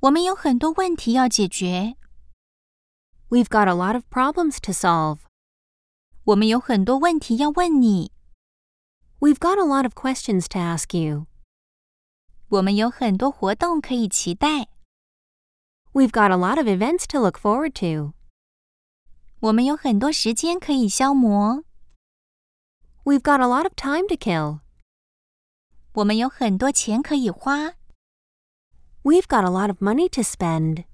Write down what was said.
我们有很多问题要解决。 We've got a lot of problems to solve. 我们有很多问题要问你。 We've got a lot of questions to ask you. 我们有很多活动可以期待。 We've got a lot of events to look forward to. 我们有很多时间可以消磨。 We've got a lot of time to kill. 我们有很多钱可以花。 We've got a lot of money to spend.